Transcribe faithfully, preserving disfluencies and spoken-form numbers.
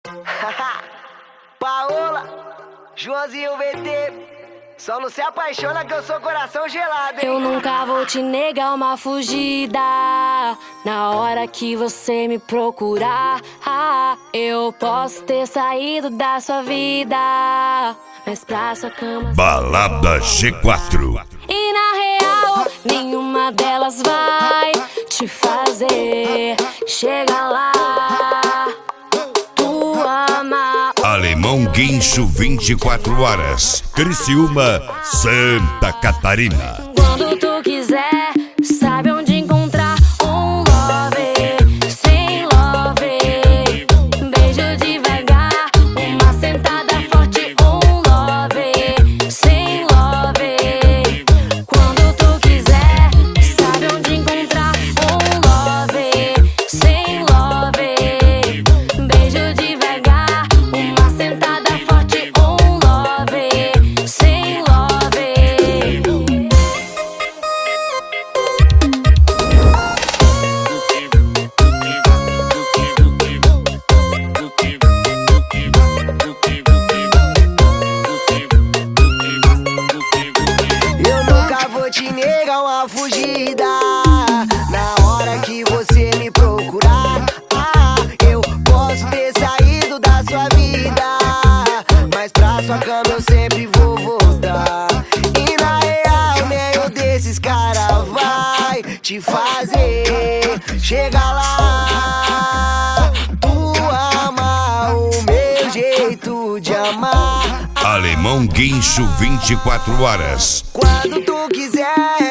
Paola, Joãozinho V T, só não se apaixona que eu sou coração gelado, hein? Eu nunca vou te negar uma fugida. Na hora que você me procurar, ah, eu posso ter saído da sua vida, mas pra sua cama Balada G quatro. E na real, nenhuma delas vai te fazer chegar lá. Tu ama Alemão Guincho vinte e quatro horas. Criciúma, Santa Catarina. quando tu quiser, sabe onde encontrar um love, sem love. Beijo devagar, uma sentada forte, um love, sem love. Quando tu quiser, sabe onde encontrar um love, sem love. Beijo devagar, uma sentada forte, um love, sem love. Eu nunca vou te negar uma fugida. Na hora que você me procurar, ah, eu posso ter saído da sua vida, mas pra sua cama eu sempre vou voltar. E na real, nenhum desses cara vai te fazer chegar lá. Tu ama o meu jeito de amar. Alemão Guincho vinte e quatro horas. Quando tu quiser,